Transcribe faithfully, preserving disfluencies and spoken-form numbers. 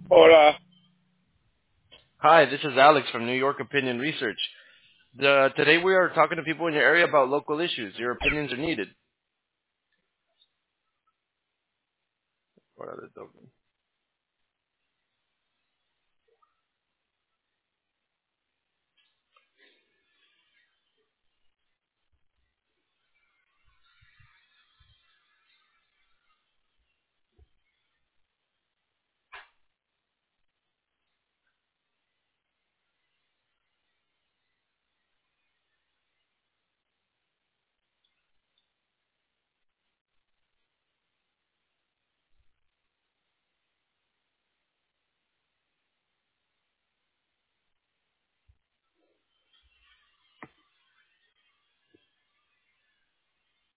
Hola. Hi, this is Alex from New York Opinion Research. The, today we are talking to people in your area about local issues. Your opinions are needed.